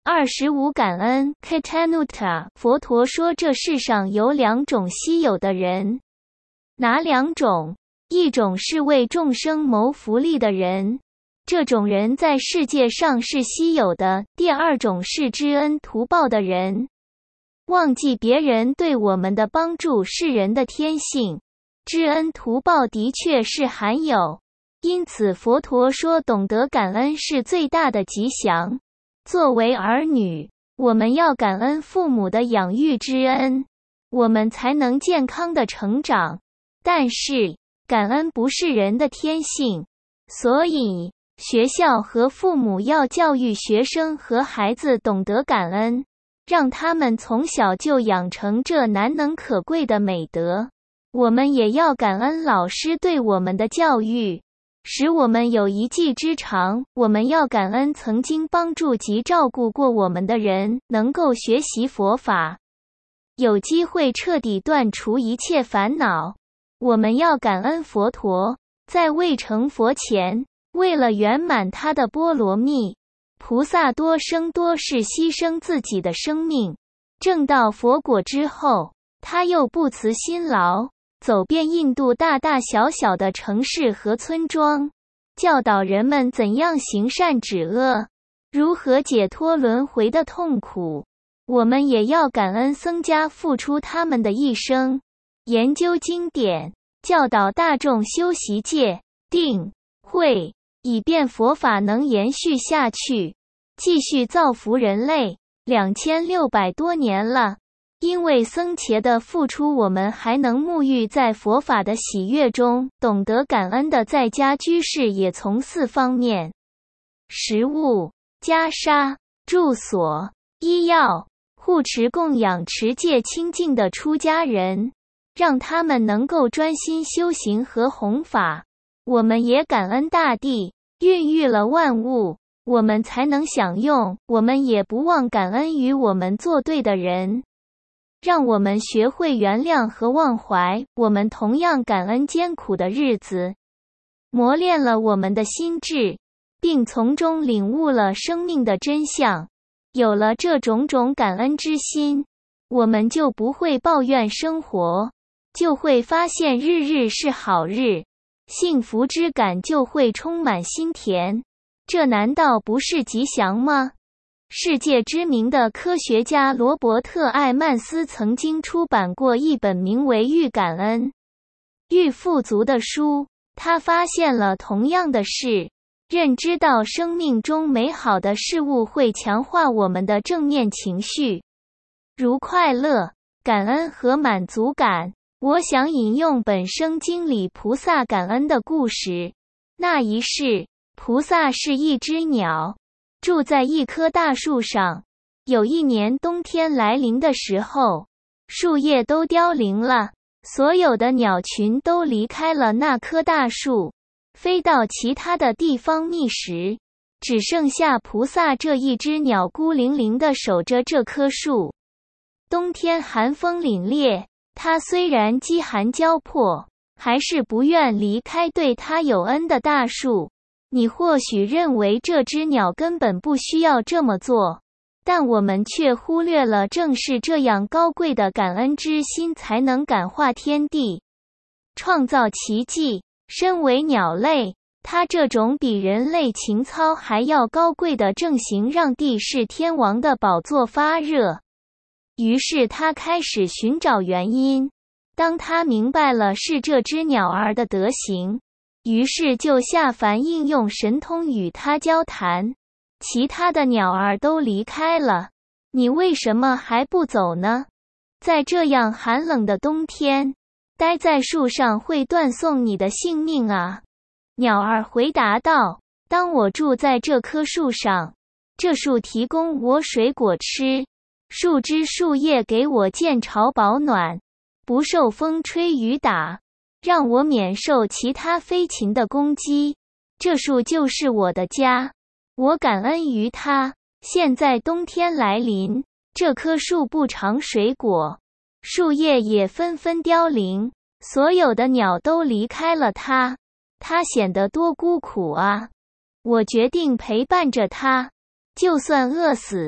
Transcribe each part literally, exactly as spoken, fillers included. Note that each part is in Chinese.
二十五感恩 Ketanuta 佛陀说这世上有两种稀有的人。哪两种？一种是为众生谋福利的人，这种人在世界上是稀有的；第二种是知恩图报的人。忘记别人对我们的帮助是人的天性，知恩图报的确是罕有，因此佛陀说懂得感恩是最大的吉祥。作为儿女，我们要感恩父母的养育之恩，我们才能健康的成长。但是，感恩不是人的天性，所以，学校和父母要教育学生和孩子懂得感恩，让他们从小就养成这难能可贵的美德。我们也要感恩老师对我们的教育，使我们有一技之长。我们要感恩曾经帮助及照顾过我们的人，能够学习佛法，有机会彻底断除一切烦恼。我们要感恩佛陀，在未成佛前，为了圆满他的波罗蜜，菩萨多生多世牺牲自己的生命，证到佛果之后，他又不辞辛劳，走遍印度大大小小的城市和村庄，教导人们怎样行善止恶，如何解脱轮回的痛苦。我们也要感恩僧伽付出他们的一生，研究经典，教导大众修习戒、定、慧，以便佛法能延续下去，继续造福人类。两千六百多年了，因为僧伽的付出，我们还能沐浴在佛法的喜悦中。懂得感恩的在家居士也从四方面：食物、袈裟、住所、医药、护持供养持戒清净的出家人，让他们能够专心修行和弘法。我们也感恩大地，孕育了万物，我们才能享用。我们也不忘感恩与我们作对的人，让我们学会原谅和忘怀。我们同样感恩艰苦的日子，磨练了我们的心智，并从中领悟了生命的真相。有了这种种感恩之心，我们就不会抱怨生活，就会发现日日是好日，幸福之感就会充满心田。这难道不是吉祥吗？世界知名的科学家罗伯特·艾曼斯曾经出版过一本名为《愈感恩、愈富足》的书，他发现了同样的事。认知到生命中美好的事物会强化我们的正面情绪，如快乐、感恩和满足感。我想引用本生经里菩萨感恩的故事。那一世，菩萨是一只鸟，住在一棵大树上。有一年冬天来临的时候，树叶都凋零了，所有的鸟群都离开了那棵大树，飞到其他的地方觅食，只剩下菩萨这一只鸟孤零零地守着这棵树。冬天寒风凛冽，它虽然饥寒交迫，还是不愿离开对它有恩的大树。你或许认为这只鸟根本不需要这么做，但我们却忽略了，正是这样高贵的感恩之心才能感化天地，创造奇迹。身为鸟类，它这种比人类情操还要高贵的正行让地势天王的宝座发热。于是他开始寻找原因，当他明白了是这只鸟儿的德行，于是就下凡应用神通与它交谈。其他的鸟儿都离开了，你为什么还不走呢？在这样寒冷的冬天，待在树上会断送你的性命啊！鸟儿回答道：当我住在这棵树上，这树提供我水果吃，树枝树叶给我见巢保暖，不受风吹雨打，让我免受其他飞禽的攻击。这树就是我的家，我感恩于它。现在冬天来临，这棵树不尝水果，树叶也纷纷凋零，所有的鸟都离开了它，它显得多孤苦啊！我决定陪伴着它，就算饿死，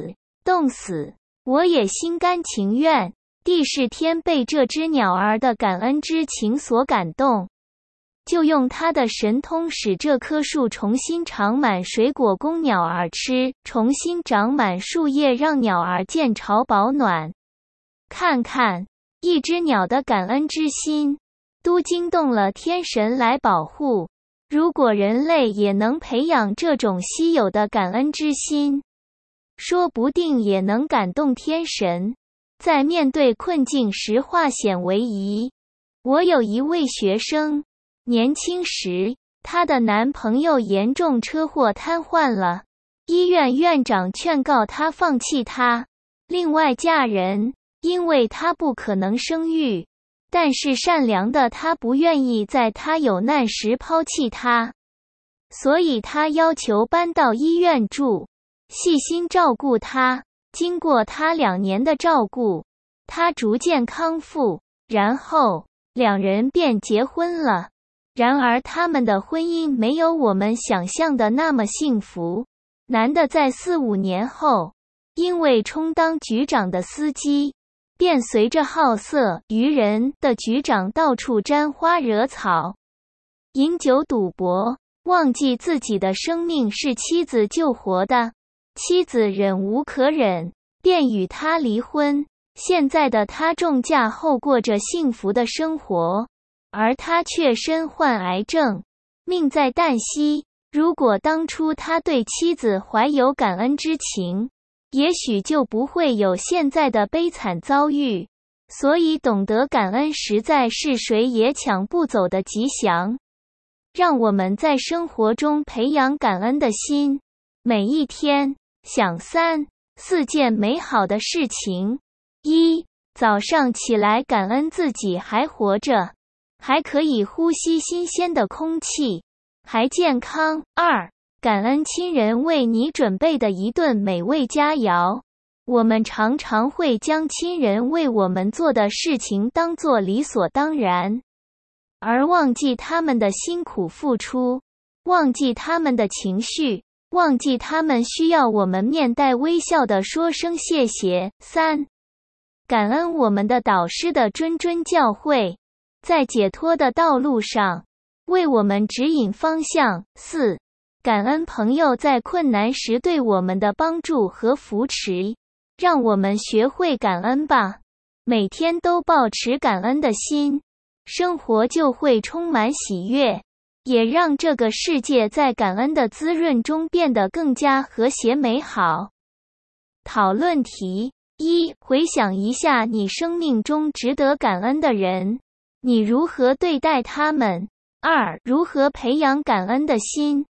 冻死，我也心甘情愿。帝释天被这只鸟儿的感恩之情所感动，就用他的神通使这棵树重新长满水果供鸟儿吃，重新长满树叶让鸟儿见巢保暖。看看，一只鸟的感恩之心，都惊动了天神来保护。如果人类也能培养这种稀有的感恩之心，说不定也能感动天神，在面对困境时化险为夷。我有一位学生，年轻时，她的男朋友严重车祸瘫痪了，医院院长劝告她放弃他，另外嫁人，因为她不可能生育。但是善良的她不愿意在她有难时抛弃她，所以她要求搬到医院住，细心照顾她。经过她两年的照顾，她逐渐康复，然后两人便结婚了。然而他们的婚姻没有我们想象的那么幸福。男的在四五年后，因为充当局长的司机，便随着好色愚人的局长到处沾花惹草，饮酒赌博，忘记自己的生命是妻子救活的。妻子忍无可忍，便与他离婚。现在的他重嫁后过着幸福的生活，而他却身患癌症，命在旦夕。如果当初他对妻子怀有感恩之情，也许就不会有现在的悲惨遭遇。所以懂得感恩实在是谁也抢不走的吉祥。让我们在生活中培养感恩的心，每一天想三四件美好的事情。一、早上起来感恩自己还活着，还可以呼吸新鲜的空气，还健康。二、感恩亲人为你准备的一顿美味佳肴。我们常常会将亲人为我们做的事情当作理所当然，而忘记他们的辛苦付出，忘记他们的情绪，忘记他们需要我们面带微笑地说声谢谢。三、感恩我们的导师的谆谆教诲，在解脱的道路上为我们指引方向。四、感恩朋友在困难时对我们的帮助和扶持，让我们学会感恩吧。每天都保持感恩的心，生活就会充满喜悦，也让这个世界在感恩的滋润中变得更加和谐美好。讨论题：一、回想一下你生命中值得感恩的人，你如何对待他们？二、如何培养感恩的心？